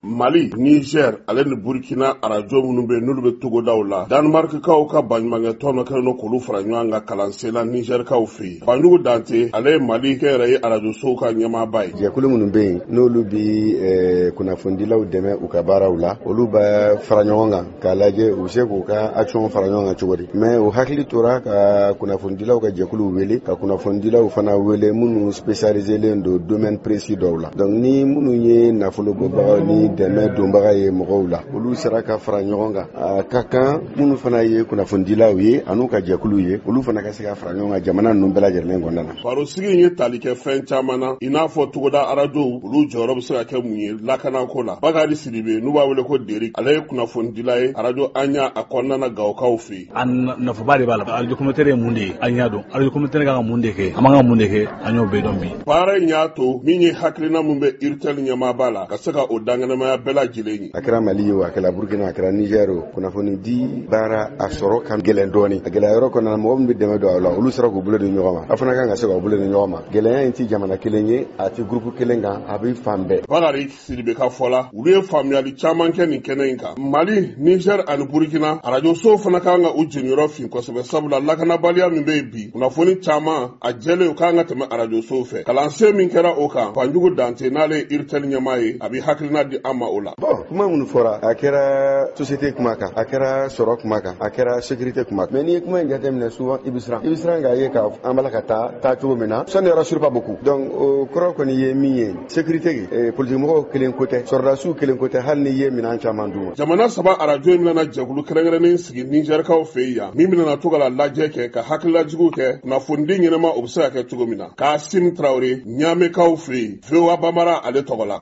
Mali, Niger, ale ni Burkina arajo minnu be n'olu be togodaw la. Danemark kaw ka baɲumankɛ tɔn kɛlen no k'olu fara ɲɔgɔn kan kalansen la Niger kaw fɛ. Banjugu Dante ale ye Mali kɛyɛrɛ ye arajo sow ka ɲɛmaaba ye. Jɛkulu minnu be yen n'olu bi kunnafonidilaw dɛmɛ u ka baaraw la, olu bɛ fara ɲɔgɔn kan k'a lajɛ u se k'u ka action fara ɲɔgɔn kan cogo di. Mais u hakili tora ka kunnafonidilaw ka jɛkulu wele, ka kunnafonidilaw fana wele minnu spécialiselen do domaine précis dɔw la. Donc ni minnu ye nafolo bɔbagaw ni dɛmɛ donbaga ye mɔgɔw la, olu sera ka fara ɲɔgɔn kan. A ka kan minnu fana ye kunnafonidilaw ye an'u ka jɛkulu ye, olu fana ka se ka fara ɲɔgɔn kan jamana ninnu bɛɛ lajɛlen kɔnɔna na. Barosigi in ye tali kɛ fɛn caman na, i n'a fɔ togoda arajow olu jɔyɔrɔ bɛ se ka kɛ mun ye lakanako la. Bakari Sidibe n'u b'a wele ko Deri, ale ye kunnafonidila ye arajo Anya a kɔnɔna na Gawokaw fɛ. An nafaba de b'a la. Arajo communautaire ye mun de ye an y'a dɔn. Arajo communautaire kan ka mun de kɛ, an man ka mun de kɛ, an y'o bɛɛ dɔn bi. Baara in y'a to min ye hakilina mun bɛ Irtel ɲɛmaaba la ka se ka o danganamaya bɛɛ lajɛlen ye. A kɛra Mali ye o, a kɛra Burkina, a kɛra Niger o, kunnafoni di baara a sɔrɔ ka gɛlɛn dɔɔni. A gɛlɛya yɔrɔ kɔnɔna mɔgɔ min bɛ dɛmɛ don a la, olu sera k'u bolo di ɲɔgɔn ma. A fana kan ka se k'u bolo di ɲɔgɔn ma. Gɛlɛya in ti jamana kelen ye, a ti groupe kelen kan, a bɛ fan bɛɛ. Bakari Sidibe ka fɔ la, olu ye faamuyali caman kɛ nin kɛnɛ in kan. Mali, Niger ani Burkina arajo so fana kan ka u jeniyɔrɔ fin kosɛbɛ sabula lakanabaliya min bɛ yen bi, kunnafoni caman a jɛlen u kan ka tɛmɛ arajo so fɛ. Kalansen min kɛra o kan, Banjugu Dante n'ale ye Irtel ɲɛmaa ye, a bɛ hakilina di an ma o la. Bon, kuma minnu fɔra, a kɛra société kuma kan, a kɛra sɔrɔ kuma kan, a kɛra sécurité kuma kan. Mais n'i ye kuma in jateminɛ souvent i bɛ siran k'a ye k'an b'a la ka taa cogo min na, ça ne rassure pas beaucoup. Donc o kɔrɔ kɔni ye min ye, sécurité politique mɔgɔw kelen ko tɛ, sɔrɔdasiw kelen ko tɛ, hali n'i ye minɛn caman d'u ma. Jamana saba arajo in bɛna jɛkulu kɛrɛnkɛrɛnnen sigi Nizɛrikaw fɛ yen yan, min bɛna to ka lajɛ kɛ ka hakililajugu kɛ, kunnafonidi ɲɛnama o bɛ se ka kɛ cogo min na. Kasim Traoré, Ɲamekaw fɛ yen, VOA Bambara ale tɔgɔ la.